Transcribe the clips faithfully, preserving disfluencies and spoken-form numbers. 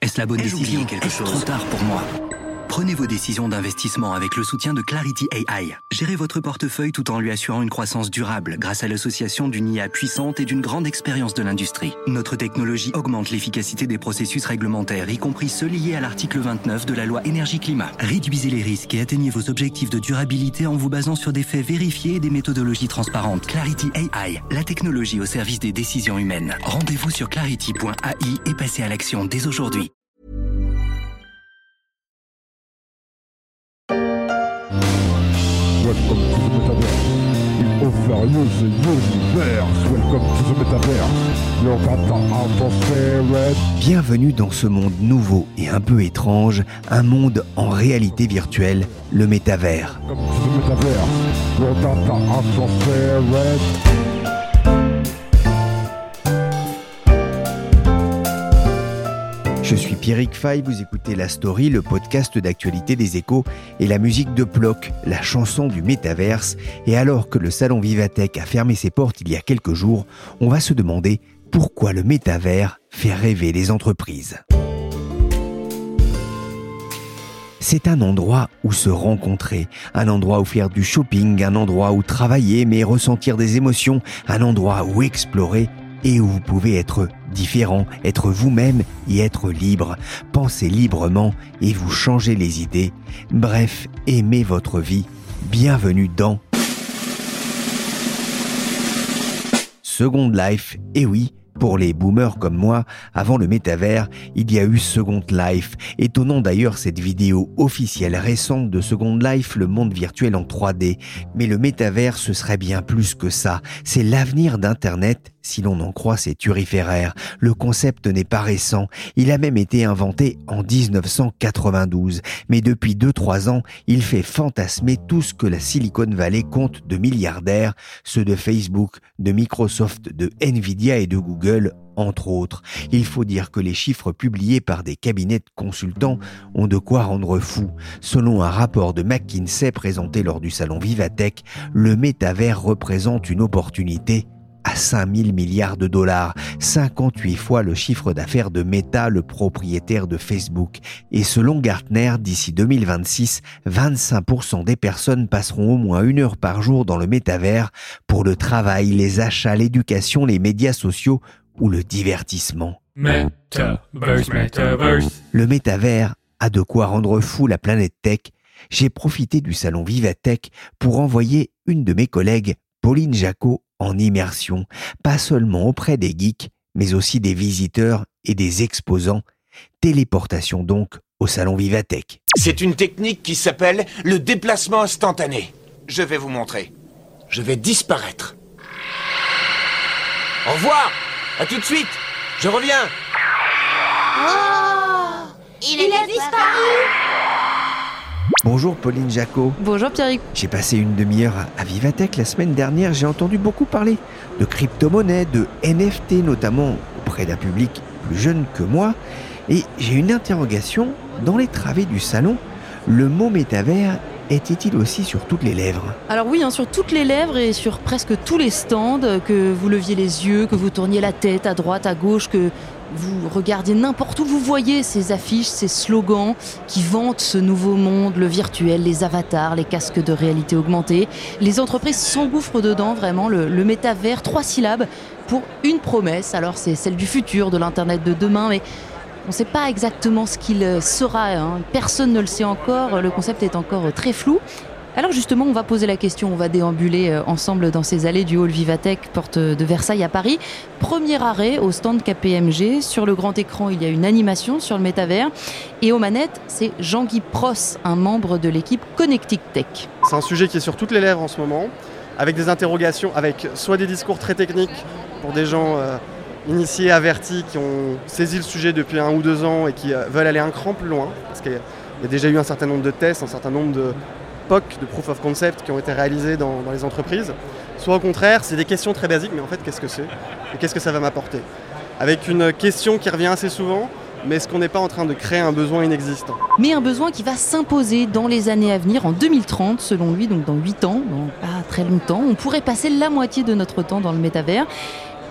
Est-ce la bonne Ai-je décision? oublié quelque Est-ce chose? trop tard pour moi? Prenez vos décisions d'investissement avec le soutien de Clarity A I. Gérez votre portefeuille tout en lui assurant une croissance durable grâce à l'association d'une I A puissante et d'une grande expérience de l'industrie. Notre technologie augmente l'efficacité des processus réglementaires, y compris ceux liés à l'article vingt-neuf de la loi énergie-climat. Réduisez les risques et atteignez vos objectifs de durabilité en vous basant sur des faits vérifiés et des méthodologies transparentes. Clarity A I, la technologie au service des décisions humaines. Rendez-vous sur clarity point A I et passez à l'action dès aujourd'hui. Welcome to the Metaverse. We offer you the universe. Welcome to the Metaverse. Your data atmosphere. Bienvenue dans ce monde nouveau et un peu étrange, un monde en réalité virtuelle, le métavers. Welcome to the Metaverse. Your data atmosphere. Je suis Pierrick Fay, vous écoutez La Story, le podcast d'actualité des Échos et la musique de Ploc, la chanson du métaverse. Et alors que le salon Vivatech a fermé ses portes il y a quelques jours, on va se demander pourquoi le métavers fait rêver les entreprises. C'est un endroit où se rencontrer, un endroit où faire du shopping, un endroit où travailler mais ressentir des émotions, un endroit où explorer et où vous pouvez être différent, être vous-même et être libre. Pensez librement et vous changez les idées. Bref, aimez votre vie. Bienvenue dans Second Life. Et oui, pour les boomers comme moi, avant le métavers, il y a eu Second Life. Étonnant d'ailleurs cette vidéo officielle récente de Second Life, le monde virtuel en trois D. Mais le métavers, ce serait bien plus que ça. C'est l'avenir d'Internet, si l'on en croit ces turiféraires. Le concept n'est pas récent. Il a même été inventé en dix-neuf cent quatre-vingt-douze. Mais depuis deux à trois ans, il fait fantasmer tout ce que la Silicon Valley compte de milliardaires, ceux de Facebook, de Microsoft, de Nvidia et de Google, entre autres. Il faut dire que les chiffres publiés par des cabinets de consultants ont de quoi rendre fou. Selon un rapport de McKinsey présenté lors du salon Vivatech, le métavers représente une opportunité à cinq mille milliards de dollars, cinquante-huit fois le chiffre d'affaires de Meta, le propriétaire de Facebook. Et selon Gartner, d'ici deux mille vingt-six, vingt-cinq pour cent des personnes passeront au moins une heure par jour dans le métavers pour le travail, les achats, l'éducation, les médias sociaux ou le divertissement. Metaverse, Metaverse. Le métavers a de quoi rendre fou la planète tech. J'ai profité du salon Vivatech pour envoyer une de mes collègues, Pauline Jacot, en immersion, pas seulement auprès des geeks, mais aussi des visiteurs et des exposants. Téléportation donc au salon Vivatech. C'est une technique qui s'appelle le déplacement instantané. Je vais vous montrer. Je vais disparaître. Au revoir. À tout de suite. Je reviens. Oh, il, il a disparu. Bonjour Pauline Jacot. Bonjour Pierrick. J'ai passé une demi-heure à Vivatech la semaine dernière. J'ai entendu beaucoup parler de crypto-monnaies, de N F T notamment auprès d'un public plus jeune que moi. Et j'ai une interrogation. Dans les travées du salon, le mot métavers était-il aussi sur toutes les lèvres? Alors oui, hein, sur toutes les lèvres et sur presque tous les stands, que vous leviez les yeux, que vous tourniez la tête à droite, à gauche, que vous regardiez n'importe où, vous voyez ces affiches, ces slogans qui vantent ce nouveau monde, le virtuel, les avatars, les casques de réalité augmentée. Les entreprises s'engouffrent dedans, vraiment, le, le métavers, trois syllabes pour une promesse. Alors c'est celle du futur, de l'Internet de demain, mais on ne sait pas exactement ce qu'il sera, hein. Personne ne le sait encore, le concept est encore très flou. Alors justement, on va poser la question, on va déambuler ensemble dans ces allées du hall Vivatech, porte de Versailles à Paris. Premier arrêt au stand K P M G. Sur le grand écran, il y a une animation sur le métavers. Et aux manettes, c'est Jean-Guy Pross, un membre de l'équipe Connectic Tech. C'est un sujet qui est sur toutes les lèvres en ce moment, avec des interrogations, avec soit des discours très techniques pour des gens euh, initiés, avertis, qui ont saisi le sujet depuis un ou deux ans et qui euh, veulent aller un cran plus loin. Parce qu'il y a déjà eu un certain nombre de tests, un certain nombre de P O C, de Proof of Concept, qui ont été réalisés dans, dans les entreprises. Soit au contraire, c'est des questions très basiques, mais en fait, qu'est-ce que c'est? Et qu'est-ce que ça va m'apporter? Avec une question qui revient assez souvent, mais est-ce qu'on n'est pas en train de créer un besoin inexistant? Mais un besoin qui va s'imposer dans les années à venir, en deux mille trente, selon lui, donc dans huit ans, dans pas très longtemps, on pourrait passer la moitié de notre temps dans le métavers.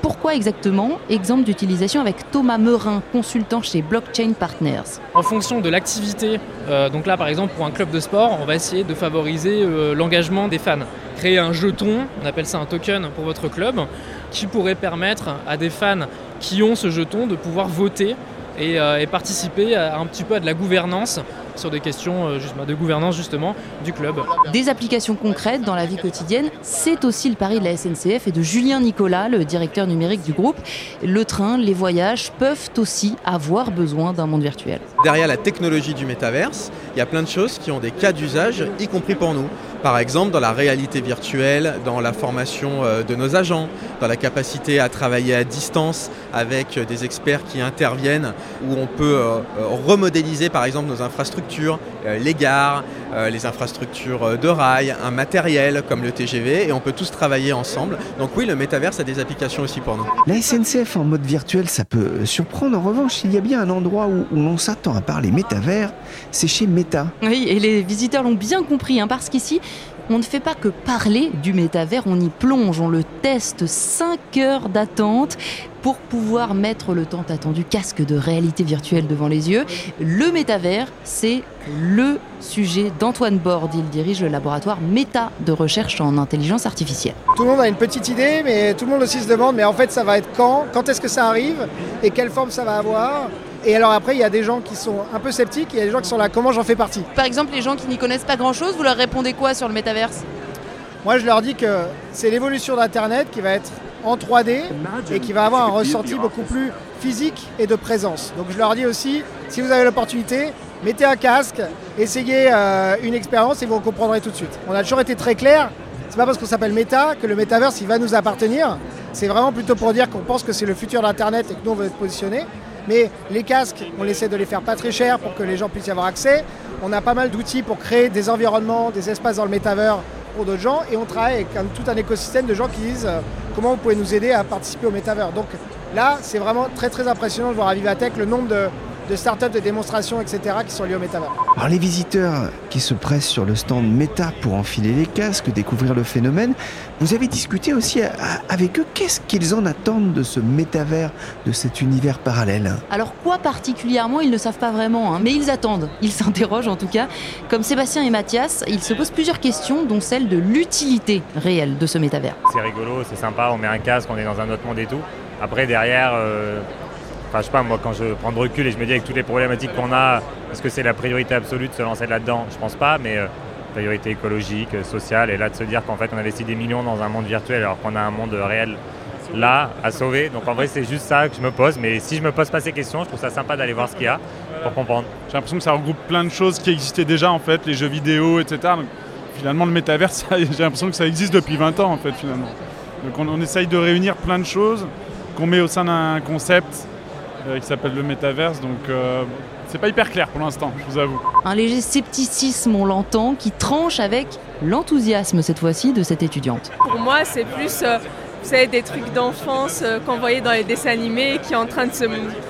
pourquoi exactement? Exemple d'utilisation avec Thomas Meurin, consultant chez Blockchain Partners. En fonction de l'activité, euh, donc là par exemple pour un club de sport, on va essayer de favoriser euh, l'engagement des fans. Créer un jeton, on appelle ça un token pour votre club, qui pourrait permettre à des fans qui ont ce jeton de pouvoir voter et, euh, et participer à, un petit peu à de la gouvernance sur des questions euh, juste, de gouvernance justement du club. Des applications concrètes dans la vie quotidienne, c'est aussi le pari de la S N C F et de Julien Nicolas, le directeur numérique du groupe. Le train, les voyages peuvent aussi avoir besoin d'un monde virtuel. Derrière la technologie du métaverse, il y a plein de choses qui ont des cas d'usage, y compris pour nous. Par exemple, dans la réalité virtuelle, dans la formation de nos agents, dans la capacité à travailler à distance avec des experts qui interviennent, où on peut remodéliser par exemple nos infrastructures, les gares, les infrastructures de rail, un matériel comme le T G V, et on peut tous travailler ensemble. Donc oui, le métaverse a des applications aussi pour nous. La S N C F en mode virtuel, ça peut surprendre. En revanche, il y a bien un endroit où, où l'on s'attend à parler métavers, c'est chez Meta. Oui, et les visiteurs l'ont bien compris, hein, parce qu'ici, on ne fait pas que parler du métavers, on y plonge, on le teste, cinq heures d'attente pour pouvoir mettre le tant attendu casque de réalité virtuelle devant les yeux. Le métavers, c'est le sujet d'Antoine Borde. Il dirige le laboratoire Meta de recherche en intelligence artificielle. Tout le monde a une petite idée, mais tout le monde aussi se demande, mais en fait, ça va être quand? Quand est-ce que ça arrive? Et quelle forme ça va avoir? Et alors après, il y a des gens qui sont un peu sceptiques, il y a des gens qui sont là, comment j'en fais partie? Par exemple, les gens qui n'y connaissent pas grand-chose, vous leur répondez quoi sur le métaverse? Moi, je leur dis que c'est l'évolution d'Internet qui va être en trois D et qui va avoir un ressenti beaucoup plus physique et de présence. Donc je leur dis aussi, si vous avez l'opportunité, mettez un casque, essayez euh, une expérience et vous comprendrez tout de suite. On a toujours été très clair, c'est pas parce qu'on s'appelle Meta que le métaverse il va nous appartenir. C'est vraiment plutôt pour dire qu'on pense que c'est le futur d'Internet et que nous on veut être positionnés. Mais les casques, on essaie de les faire pas très chers pour que les gens puissent y avoir accès. On a pas mal d'outils pour créer des environnements, des espaces dans le métavers pour d'autres gens. Et on travaille avec un, tout un écosystème de gens qui disent euh, comment vous pouvez nous aider à participer au métavers. Donc là, c'est vraiment très très impressionnant de voir à Vivatech le nombre de, de startups, de démonstrations, et cetera qui sont liées au métavers. Alors les visiteurs qui se pressent sur le stand Meta pour enfiler les casques, découvrir le phénomène, vous avez discuté aussi avec eux. Qu'est-ce qu'ils en attendent de ce métavers, de cet univers parallèle? Alors quoi particulièrement, ils ne savent pas vraiment, hein, mais ils attendent, ils s'interrogent en tout cas. Comme Sébastien et Mathias, ils se posent plusieurs questions, dont celle de l'utilité réelle de ce métavers. C'est rigolo, c'est sympa, on met un casque, on est dans un autre monde et tout. Après derrière... Euh... Enfin, je sais pas, moi, quand je prends de recul et je me dis avec toutes les problématiques qu'on a, est-ce que c'est la priorité absolue de se lancer là-dedans? Je pense pas, mais euh, priorité écologique, sociale, et là de se dire qu'en fait on investit des millions dans un monde virtuel alors qu'on a un monde réel là à sauver. Donc en vrai, c'est juste ça que je me pose, mais si je me pose pas ces questions, je trouve ça sympa d'aller voir ce qu'il y a pour comprendre. J'ai l'impression que ça regroupe plein de choses qui existaient déjà en fait, les jeux vidéo, et cetera. Donc, finalement, le métavers, ça, j'ai l'impression que ça existe depuis vingt ans en fait, finalement. Donc on, on essaye de réunir plein de choses qu'on met au sein d'un concept qui s'appelle le métaverse, donc euh, c'est pas hyper clair pour l'instant, je vous avoue. Un léger scepticisme, on l'entend, qui tranche avec l'enthousiasme cette fois-ci de cette étudiante. Pour moi, c'est plus euh, vous savez, des trucs d'enfance euh, qu'on voyait dans les dessins animés qui est en train de se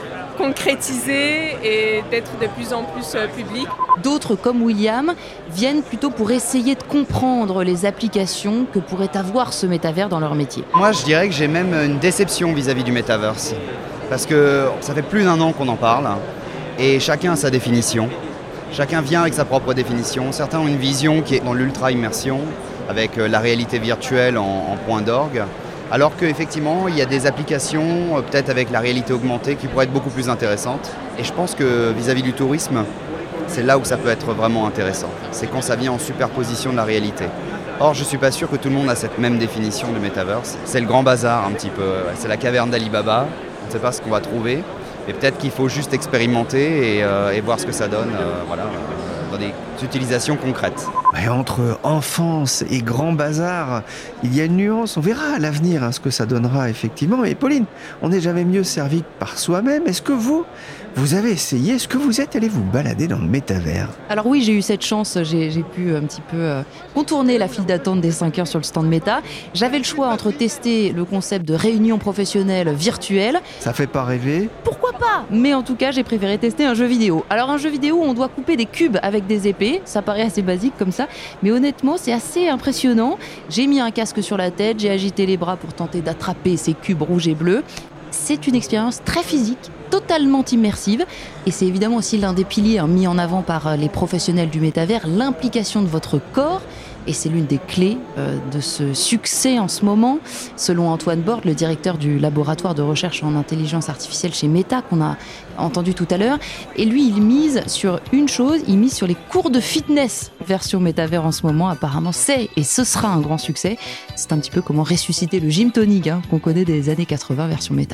concrétiser et d'être de plus en plus euh, public. D'autres, comme William, viennent plutôt pour essayer de comprendre les applications que pourrait avoir ce métavers dans leur métier. Moi, je dirais que j'ai même une déception vis-à-vis du métaverse. Parce que ça fait plus d'un an qu'on en parle et chacun a sa définition. Chacun vient avec sa propre définition. Certains ont une vision qui est dans l'ultra-immersion, avec la réalité virtuelle en, en point d'orgue, alors qu'effectivement, il y a des applications, peut-être avec la réalité augmentée, qui pourraient être beaucoup plus intéressantes. Et je pense que vis-à-vis du tourisme, c'est là où ça peut être vraiment intéressant. C'est quand ça vient en superposition de la réalité. Or, je ne suis pas sûr que tout le monde a cette même définition de metaverse. C'est le grand bazar un petit peu. C'est la caverne d'Ali Baba. On ne sait pas ce qu'on va trouver. Et peut-être qu'il faut juste expérimenter et, euh, et voir ce que ça donne euh, voilà, euh, dans des utilisations concrètes. Et entre enfance et grand bazar, il y a une nuance. On verra à l'avenir hein, ce que ça donnera effectivement. Et Pauline, on n'est jamais mieux servi que par soi-même. Est-ce que vous, Vous avez essayé, est-ce que vous êtes allé vous balader dans le métavers? Alors oui, j'ai eu cette chance, j'ai, j'ai pu un petit peu euh, contourner la file d'attente des cinq heures sur le stand Meta. J'avais le choix entre tester le concept de réunion professionnelle virtuelle. Ça fait pas rêver? Pourquoi pas? Mais en tout cas, j'ai préféré tester un jeu vidéo. Alors un jeu vidéo où on doit couper des cubes avec des épées, ça paraît assez basique comme ça, mais honnêtement, c'est assez impressionnant. J'ai mis un casque sur la tête, j'ai agité les bras pour tenter d'attraper ces cubes rouges et bleus. C'est une expérience très physique, totalement immersive, et c'est évidemment aussi l'un des piliers hein, mis en avant par les professionnels du métavers, l'implication de votre corps, et c'est l'une des clés euh, de ce succès en ce moment, selon Antoine Borde, le directeur du laboratoire de recherche en intelligence artificielle chez Meta, qu'on a entendu tout à l'heure, et lui il mise sur une chose, il mise sur les cours de fitness version métavers en ce moment, apparemment c'est et ce sera un grand succès, c'est un petit peu comment ressusciter le gym tonic hein, qu'on connaît des années quatre-vingts version méta.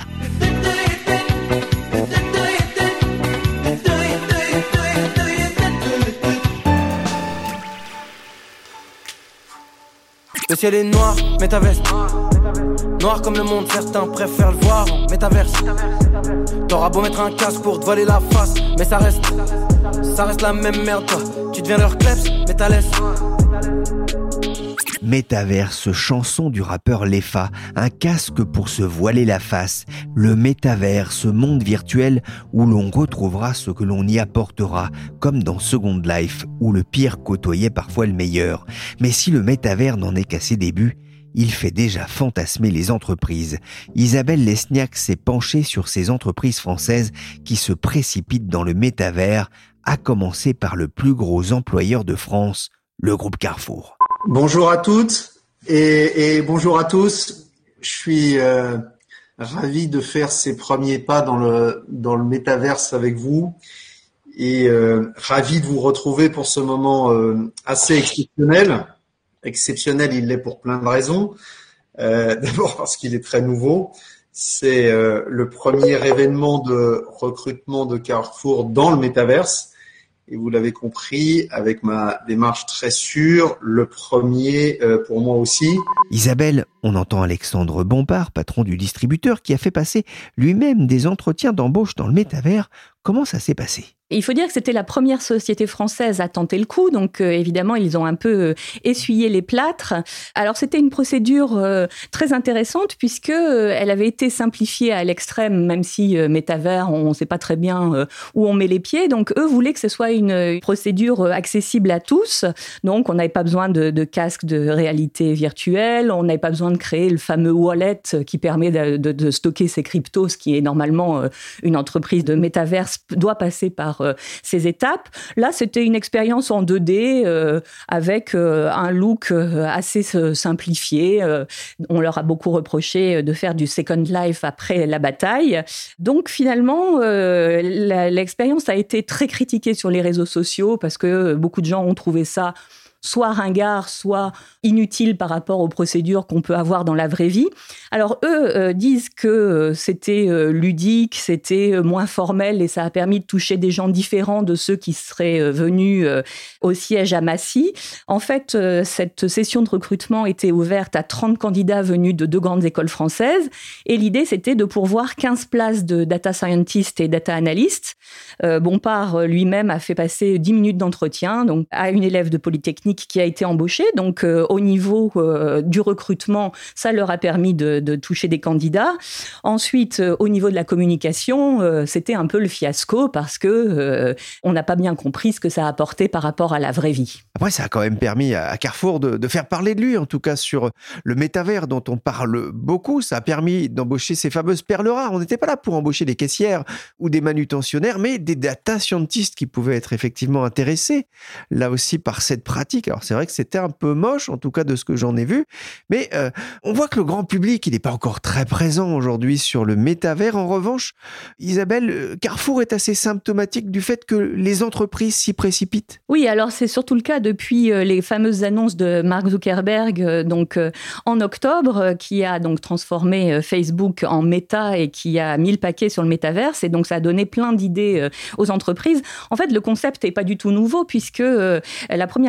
Le ciel est noir, métaverse. Noir comme le monde, certains préfèrent le voir en métaverse. T'auras beau mettre un casque pour te voiler la face, mais ça reste, ça reste la même merde toi. Tu deviens leur kleps, mais t'as laisse. Métaverse, chanson du rappeur Lefa, un casque pour se voiler la face. Le métaverse, monde virtuel où l'on retrouvera ce que l'on y apportera, comme dans Second Life, où le pire côtoyait parfois le meilleur. Mais si le métavers n'en est qu'à ses débuts, il fait déjà fantasmer les entreprises. Isabelle Lesniak s'est penchée sur ces entreprises françaises qui se précipitent dans le métavers, à commencer par le plus gros employeur de France, le groupe Carrefour. Bonjour à toutes et, et bonjour à tous. Je suis euh, ravi de faire ces premiers pas dans le dans le métaverse avec vous et euh, ravi de vous retrouver pour ce moment euh, assez exceptionnel. Exceptionnel, il l'est pour plein de raisons. Euh, d'abord parce qu'il est très nouveau. C'est euh, le premier événement de recrutement de Carrefour dans le métaverse. Et vous l'avez compris, avec ma démarche très sûre, le premier euh, pour moi aussi. Isabelle, on entend Alexandre Bompard, patron du distributeur, qui a fait passer lui-même des entretiens d'embauche dans le métavers. Comment ça s'est passé ? Il faut dire que c'était la première société française à tenter le coup, donc euh, évidemment ils ont un peu euh, essuyé les plâtres. Alors c'était une procédure euh, très intéressante puisque euh, elle avait été simplifiée à l'extrême, même si euh, métavers on ne sait pas très bien euh, où on met les pieds. Donc eux voulaient que ce soit une, une procédure euh, accessible à tous. Donc on n'avait pas besoin de, de casque de réalité virtuelle, on n'avait pas besoin de créer le fameux wallet qui permet de, de, de stocker ses cryptos, ce qui est normalement euh, une entreprise de métaverse doit passer par euh, ces étapes. Là, c'était une expérience en deux D euh, avec euh, un look euh, assez euh, simplifié. Euh, on leur a beaucoup reproché de faire du Second Life après la bataille. Donc, finalement, euh, la, l'expérience a été très critiquée sur les réseaux sociaux parce que beaucoup de gens ont trouvé ça soit ringard, soit inutile par rapport aux procédures qu'on peut avoir dans la vraie vie. Alors eux euh, disent que euh, c'était euh, ludique, c'était euh, moins formel et ça a permis de toucher des gens différents de ceux qui seraient euh, venus euh, au siège à Massy. En fait, euh, cette session de recrutement était ouverte à trente candidats venus de deux grandes écoles françaises et l'idée c'était de pourvoir quinze places de data scientist et data analyst. Euh, Bompard lui-même a fait passer dix minutes d'entretien donc, à une élève de Polytechnique qui a été embauchée. Donc, euh, au niveau euh, du recrutement, ça leur a permis de, de toucher des candidats. Ensuite, euh, au niveau de la communication, euh, c'était un peu le fiasco parce que euh, on n'a pas bien compris ce que ça a apporté par rapport à la vraie vie. Après, ça a quand même permis à Carrefour de, de faire parler de lui, en tout cas sur le métavers dont on parle beaucoup. Ça a permis d'embaucher ces fameuses perles rares. On n'était pas là pour embaucher des caissières ou des manutentionnaires, mais des data scientists qui pouvaient être effectivement intéressés, là aussi, par cette pratique. Alors, c'est vrai que c'était un peu moche, en tout cas de ce que j'en ai vu, mais euh, on voit que le grand public, il n'est pas encore très présent aujourd'hui sur le métavers. En revanche, Isabelle, Carrefour est assez symptomatique du fait que les entreprises s'y précipitent. Oui, alors c'est surtout le cas depuis les fameuses annonces de Mark Zuckerberg donc, en octobre, qui a donc transformé Facebook en Meta et qui a mis le paquet sur le métaverse, et donc ça a donné plein d'idées aux entreprises. En fait, le concept n'est pas du tout nouveau, puisque la première fois qu'on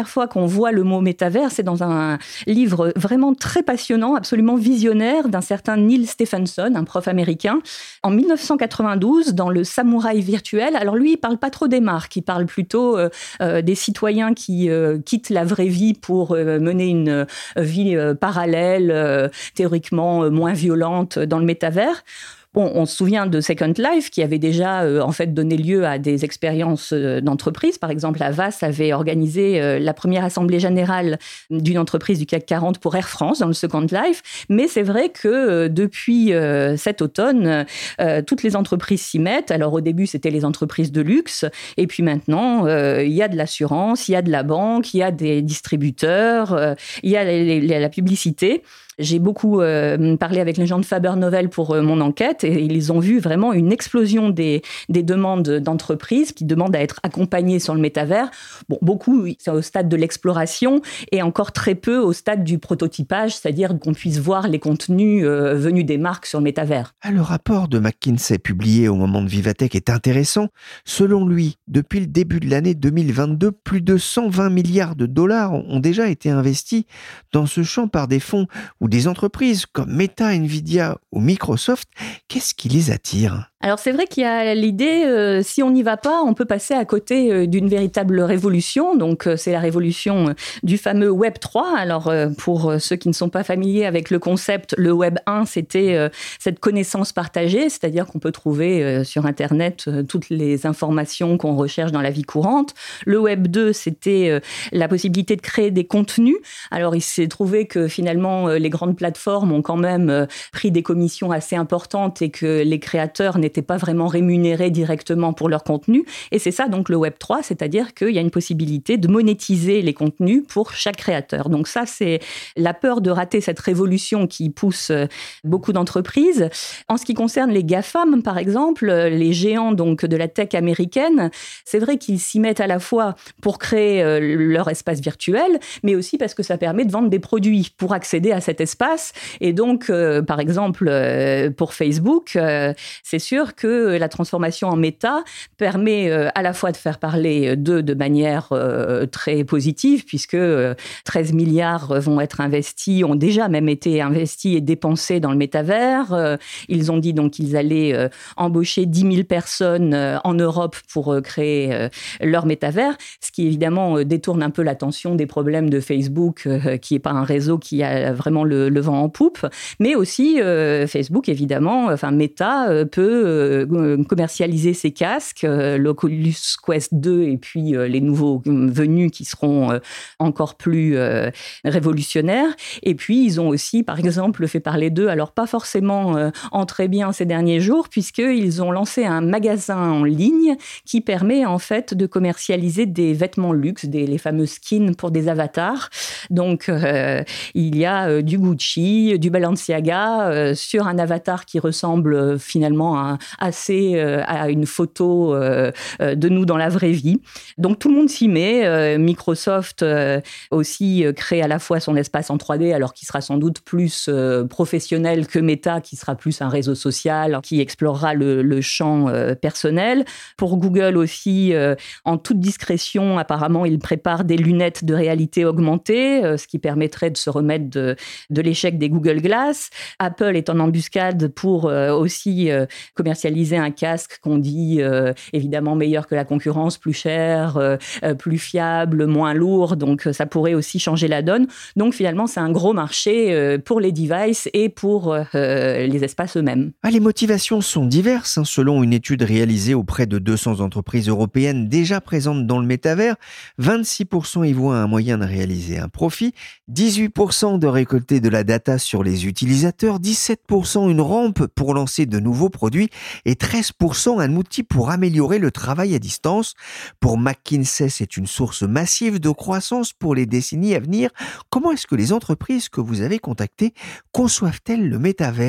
on voit le mot métavers, c'est dans un livre vraiment très passionnant, absolument visionnaire, d'un certain Neil Stephenson, un prof américain, en dix-neuf cent quatre-vingt-douze, dans le Samouraï virtuel. Alors lui, il parle pas trop des marques, il parle plutôt euh, euh, des citoyens qui euh, quittent la vraie vie pour euh, mener une euh, vie euh, parallèle, euh, théoriquement euh, moins violente dans le métavers. Bon, on se souvient de Second Life qui avait déjà euh, en fait donné lieu à des expériences euh, d'entreprise. Par exemple, Havas avait organisé euh, la première assemblée générale d'une entreprise du C A C quarante pour Air France dans le Second Life. Mais c'est vrai que euh, depuis euh, cet automne, euh, toutes les entreprises s'y mettent. Alors au début, c'était les entreprises de luxe. Et puis maintenant, euh, il y a de l'assurance, il y a de la banque, il y a des distributeurs, euh, il y a les, les, la publicité. J'ai beaucoup euh, parlé avec les gens de Faber Novel pour euh, mon enquête et ils ont vu vraiment une explosion des, des demandes d'entreprises qui demandent à être accompagnées sur le métavers. Bon, beaucoup, c'est au stade de l'exploration et encore très peu au stade du prototypage, c'est-à-dire qu'on puisse voir les contenus euh, venus des marques sur le métavers. Ah, le rapport de McKinsey publié au moment de Vivatech est intéressant. Selon lui, depuis le début de l'année deux mille vingt-deux, plus de cent vingt milliards de dollars ont déjà été investis dans ce champ par des fonds ou des entreprises comme Meta, Nvidia ou Microsoft. Qu'est-ce qui les attire ? Alors c'est vrai qu'il y a l'idée, euh, si on n'y va pas, on peut passer à côté euh, d'une véritable révolution. Donc euh, c'est la révolution euh, du fameux Web trois. Alors euh, pour euh, ceux qui ne sont pas familiers avec le concept, le Web un, c'était euh, cette connaissance partagée, c'est-à-dire qu'on peut trouver euh, sur Internet euh, toutes les informations qu'on recherche dans la vie courante. Le Web deux, c'était euh, la possibilité de créer des contenus. Alors il s'est trouvé que finalement euh, les grandes plateformes ont quand même euh, pris des commissions assez importantes et que les créateurs n'étaient pas vraiment rémunérés directement pour leur contenu. Et c'est ça donc le Web trois, c'est-à-dire qu'il y a une possibilité de monétiser les contenus pour chaque créateur. Donc ça, c'est la peur de rater cette révolution qui pousse beaucoup d'entreprises. En ce qui concerne les GAFAM, par exemple, les géants donc de la tech américaine, c'est vrai qu'ils s'y mettent à la fois pour créer leur espace virtuel, mais aussi parce que ça permet de vendre des produits pour accéder à cet espace. Et donc, euh, par exemple, euh, pour Facebook, euh, c'est sûr que la transformation en méta permet euh, à la fois de faire parler d'eux de manière euh, très positive, puisque euh, treize milliards vont être investis, ont déjà même été investis et dépensés dans le métavers. Euh, ils ont dit donc qu'ils allaient euh, embaucher dix mille personnes euh, en Europe pour euh, créer euh, leur métavers, ce qui évidemment euh, détourne un peu l'attention des problèmes de Facebook, euh, qui n'est pas un réseau qui a vraiment le, le vent en poupe, mais aussi euh, Facebook, évidemment, enfin Meta euh, peut euh, commercialiser ses casques, euh, l'Oculus Quest deux et puis euh, les nouveaux venus qui seront euh, encore plus euh, révolutionnaires. Et puis, ils ont aussi, par exemple, fait parler d'eux, alors pas forcément euh, en très bien ces derniers jours, puisqu'ils ont lancé un magasin en ligne qui permet en fait de commercialiser des vêtements luxe, des, les fameux skins pour des avatars. Donc, euh, il y a euh, du Gucci, du Balenciaga euh, sur un avatar qui ressemble euh, finalement à, assez euh, à une photo euh, euh, de nous dans la vraie vie. Donc tout le monde s'y met. Euh, Microsoft euh, aussi euh, crée à la fois son espace en trois D, alors qu'il sera sans doute plus euh, professionnel que Meta, qui sera plus un réseau social, qui explorera le, le champ euh, personnel. Pour Google aussi, euh, en toute discrétion, apparemment, ils préparent des lunettes de réalité augmentée, euh, ce qui permettrait de se remettre de, de l'échec des Google Glass. Apple est en embuscade pour euh, aussi euh, commercialiser un casque qu'on dit euh, évidemment meilleur que la concurrence, plus cher, euh, plus fiable, moins lourd. Donc ça pourrait aussi changer la donne. Donc finalement, c'est un gros marché euh, pour les devices et pour euh, les espaces eux-mêmes. Ah, les motivations sont diverses. Hein. Selon une étude réalisée auprès de deux cents entreprises européennes déjà présentes dans le métavers, vingt-six pour cent y voient un moyen de réaliser un profit, dix-huit pour cent de récolter de la data sur les utilisateurs, dix-sept pour cent une rampe pour lancer de nouveaux produits et treize pour cent un outil pour améliorer le travail à distance. Pour McKinsey, c'est une source massive de croissance pour les décennies à venir. Comment est-ce que les entreprises que vous avez contactées conçoivent-elles le métavers aujourd'hui ?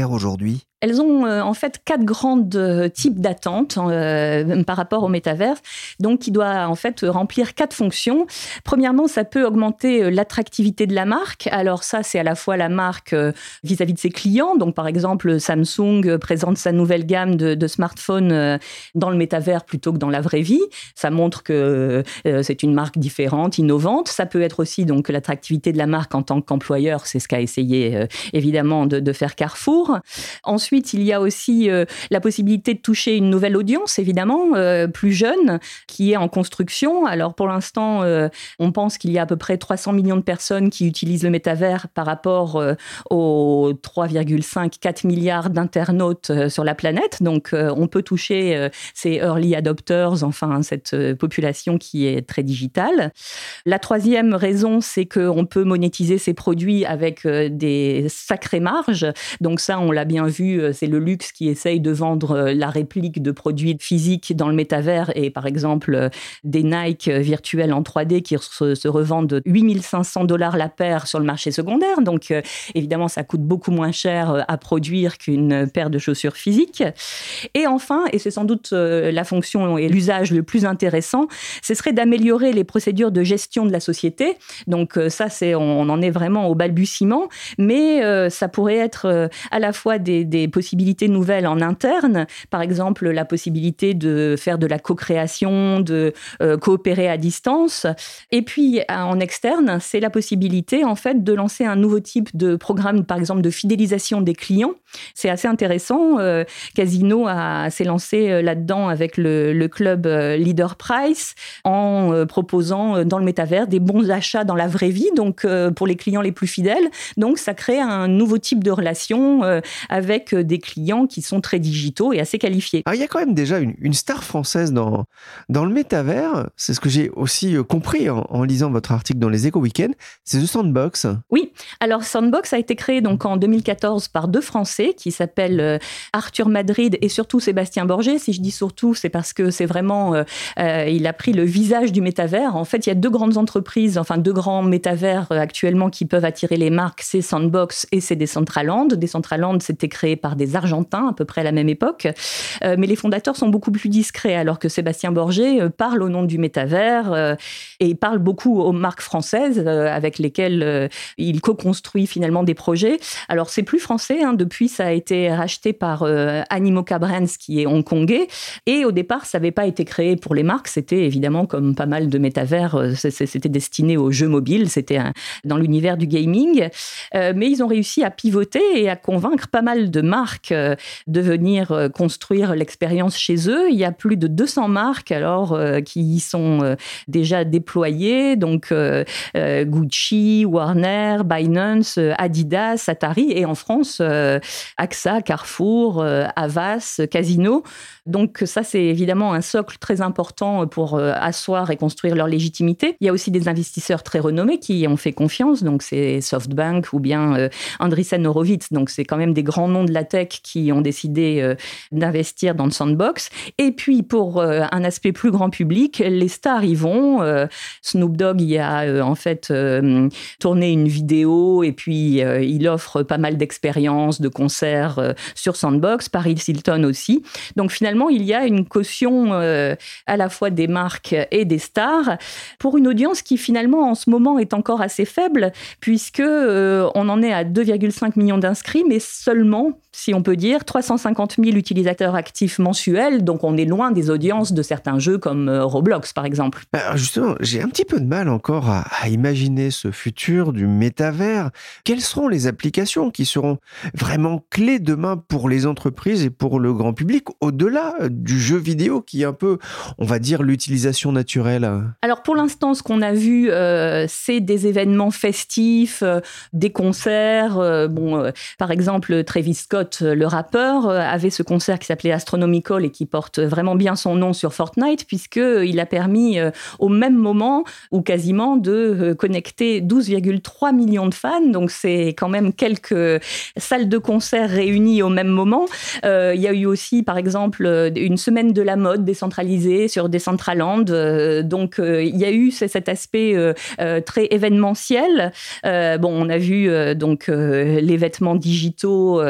elles ont euh, en fait quatre grands euh, types d'attentes euh, par rapport au métaverse, donc qui doit en fait remplir quatre fonctions. Premièrement, ça peut augmenter euh, l'attractivité de la marque. Alors ça, c'est à la fois la marque euh, vis-à-vis de ses clients. Donc par exemple, Samsung euh, présente sa nouvelle gamme de, de smartphones euh, dans le métavers plutôt que dans la vraie vie. Ça montre que euh, c'est une marque différente, innovante. Ça peut être aussi donc l'attractivité de la marque en tant qu'employeur. C'est ce qu'a essayé euh, évidemment de, de faire Carrefour. Ensuite, il y a aussi euh, la possibilité de toucher une nouvelle audience, évidemment, euh, plus jeune, qui est en construction. Alors pour l'instant, euh, on pense qu'il y a à peu près trois cents millions de personnes qui utilisent le métavers par rapport euh, aux trois virgule cinq à quatre milliards d'internautes euh, sur la planète. Donc euh, on peut toucher euh, ces early adopters, enfin cette euh, population qui est très digitale. La troisième raison, c'est qu'on peut monétiser ces produits avec euh, des sacrées marges. Donc ça, on l'a bien vu, euh, c'est le luxe qui essaye de vendre euh, la réplique de produits physiques dans le métavers et par exemple euh, des Nike virtuels en trois D qui se, se revendent huit mille cinq cents dollars la paire sur le marché secondaire. Donc euh, évidemment, ça coûte beaucoup moins cher euh, à produire qu'une paire de chaussures physiques. Et enfin, et c'est sans doute euh, la fonction et l'usage le plus intéressant, ce serait d'améliorer les procédures de gestion de la société. Donc euh, ça, c'est, on, on en est vraiment au balbutiement, mais euh, ça pourrait être euh, à la fois des, des possibilités nouvelles en interne, par exemple la possibilité de faire de la co-création, de euh, coopérer à distance, et puis en externe, c'est la possibilité en fait de lancer un nouveau type de programme, par exemple de fidélisation des clients. C'est assez intéressant. Euh, Casino a, s'est lancé là-dedans avec le, le club Leader Price en euh, proposant dans le métavers des bons achats dans la vraie vie, donc euh, pour les clients les plus fidèles. Donc ça crée un nouveau type de relation euh, avec des clients qui sont très digitaux et assez qualifiés. Alors, il y a quand même déjà une, une star française dans, dans le métavers, c'est ce que j'ai aussi compris en, en lisant votre article dans les Échos Week-end, c'est The Sandbox. Oui, alors Sandbox a été créé donc en deux mille quatorze par deux Français qui s'appellent euh, Arthur Madrid et surtout Sébastien Borgé. Si je dis surtout, c'est parce que c'est vraiment, euh, euh, il a pris le visage du métavers. En fait, il y a deux grandes entreprises, enfin deux grands métavers euh, actuellement qui peuvent attirer les marques, c'est Sandbox et c'est Decentraland. Decentraland, c'était créé par des Argentins à peu près à la même époque, euh, mais les fondateurs sont beaucoup plus discrets, alors que Sébastien Borgé euh, parle au nom du métavers euh, et il parle beaucoup aux marques françaises euh, avec lesquelles euh, il co-construit finalement des projets. Alors c'est plus français, hein, depuis ça a été racheté par euh, Animoca Brands qui est hongkongais, et au départ ça n'avait pas été créé pour les marques, c'était évidemment comme pas mal de métavers, euh, c'était destiné aux jeux mobiles, c'était un, dans l'univers du gaming, euh, mais ils ont réussi à pivoter et à convaincre pas mal de marques euh, de venir euh, construire l'expérience chez eux. Il y a plus de deux cents marques alors euh, qui y sont euh, déjà déployées, donc euh, euh, Gucci, Warner, Binance, euh, Adidas, Atari, et en France, euh, A X A, Carrefour, euh, Havas, Casino. Donc ça, c'est évidemment un socle très important pour euh, asseoir et construire leur légitimité. Il y a aussi des investisseurs très renommés qui ont fait confiance, donc c'est SoftBank ou bien euh, Andreessen Horowitz, donc c'est quand même des grands noms de la tech qui ont décidé euh, d'investir dans le Sandbox. Et puis pour euh, un aspect plus grand public, les stars y vont. Euh, Snoop Dogg y a euh, en fait euh, tourné une vidéo et puis euh, il offre pas mal d'expériences, de concerts euh, sur Sandbox, Paris Hilton aussi. Donc finalement, il y a une caution euh, à la fois des marques et des stars pour une audience qui finalement en ce moment est encore assez faible puisque euh, on en est à deux virgule cinq millions d'inscrits, mais seulement, si on peut dire, trois cent cinquante mille utilisateurs actifs mensuels. Donc on est loin des audiences de certains jeux comme euh, Roblox par exemple. Alors justement, j'ai un petit peu de mal encore à, à imaginer ce futur du métavers. Quelles seront les applications qui seront vraiment clés demain pour les entreprises et pour le grand public, au-delà du jeu vidéo qui est un peu, on va dire, l'utilisation naturelle? Alors pour l'instant, ce qu'on a vu, euh, c'est des événements festifs, euh, des concerts. Euh, bon, euh, par exemple, Travis Scott, le rappeur, euh, avait ce concert qui s'appelait Astronomical et qui porte vraiment bien son nom sur Fortnite, puisqu'il a permis euh, au même moment, ou quasiment, de euh, connecter douze virgule trois millions de fans. Donc c'est quand même quelques salles de concert réunies au même moment. Euh, il y a eu aussi, par exemple, une semaine de la mode décentralisée sur Decentraland. Euh, donc euh, il y a eu cet aspect euh, euh, très événementiel. Euh, bon, on a vu euh, donc euh, les vêtements digitaux euh, faits par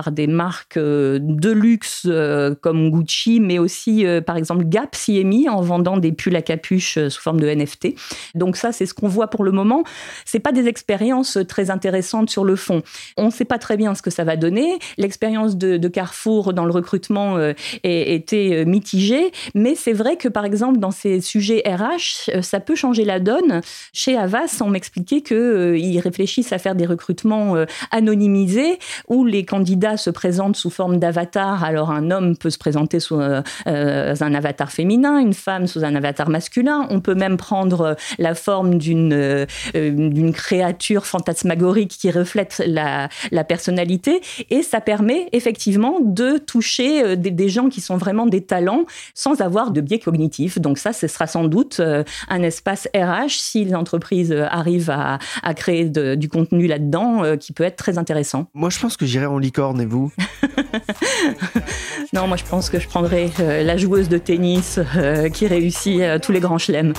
par des marques euh, de luxe euh, comme Gucci, mais aussi, euh, par exemple, Gap s'y est mis en vendant des pulls à capuche euh, sous forme de N F T. Donc ça, c'est ce qu'on voit pour le moment. C'est pas des expériences très intéressantes sur le fond. On ne sait pas très bien ce que ça va donner. L'expérience de, de Carrefour dans le recrutement euh, était mitigée, mais c'est vrai que, par exemple, dans ces sujets R H, ça peut changer la donne. Chez Havas, on m'expliquait qu'ils euh, réfléchissent à faire des recrutements euh, anonymisés où les candidats se présentent sous forme d'avatar. Alors, un homme peut se présenter sous euh, euh, un avatar féminin, une femme sous un avatar masculin. On peut même prendre la forme d'une, euh, d'une créature fantasmagorique qui reflète la, la personnalité. Et ça permet effectivement de toucher des, des gens qui sont vraiment des talents sans avoir de biais cognitifs. Donc ça, ce sera sans doute euh, un espace R H si les entreprises arrivent à, à créer de, du contenu là-dedans euh, qui peut être très intéressant. Moi, je pense que j'irai en licorne, et vous? Non, moi, je pense que je prendrai euh, la joueuse de tennis euh, qui réussit euh, tous les grands chelems.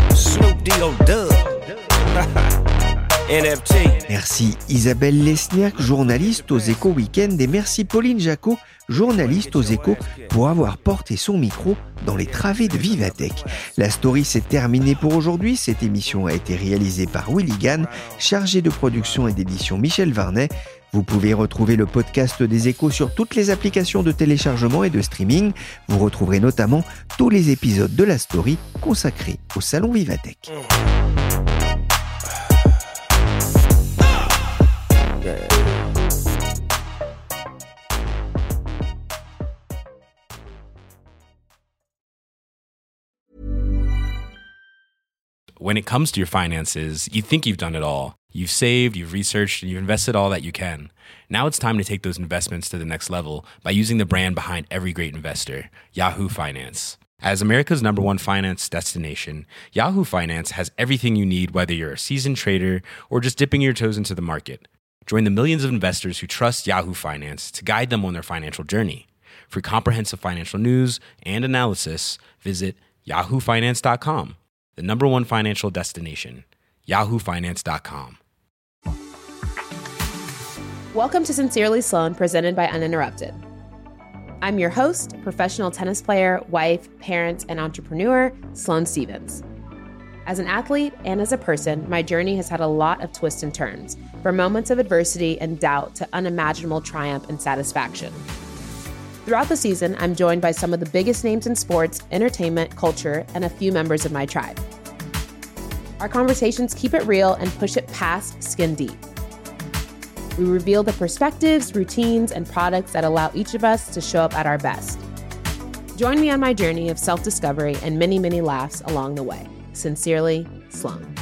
Merci Isabelle Lesniak, journaliste aux Échos Week-end, et merci Pauline Jacot, journaliste aux Échos, pour avoir porté son micro dans les travées de Vivatech. La story s'est terminée pour aujourd'hui. Cette émission a été réalisée par Willy Gann, chargé de production et d'édition Michel Varnet. Vous pouvez retrouver le podcast des Échos sur toutes les applications de téléchargement et de streaming. Vous retrouverez notamment tous les épisodes de la story consacrés au salon Vivatech. When it comes to your finances, you think you've done it all. You've saved, you've researched, and you've invested all that you can. Now it's time to take those investments to the next level by using the brand behind every great investor, Yahoo Finance. As America's number one finance destination, Yahoo Finance has everything you need, whether you're a seasoned trader or just dipping your toes into the market. Join the millions of investors who trust Yahoo Finance to guide them on their financial journey. For comprehensive financial news and analysis, visit yahoo finance dot com. The number one financial destination, yahoo finance dot com. Welcome to Sincerely Sloan, presented by Uninterrupted. I'm your host, professional tennis player, wife, parent, and entrepreneur, Sloane Stevens. As an athlete and as a person, my journey has had a lot of twists and turns, from moments of adversity and doubt to unimaginable triumph and satisfaction. Throughout the season, I'm joined by some of the biggest names in sports, entertainment, culture, and a few members of my tribe. Our conversations keep it real and push it past skin deep. We reveal the perspectives, routines, and products that allow each of us to show up at our best. Join me on my journey of self-discovery and many, many laughs along the way. Sincerely, Sloane.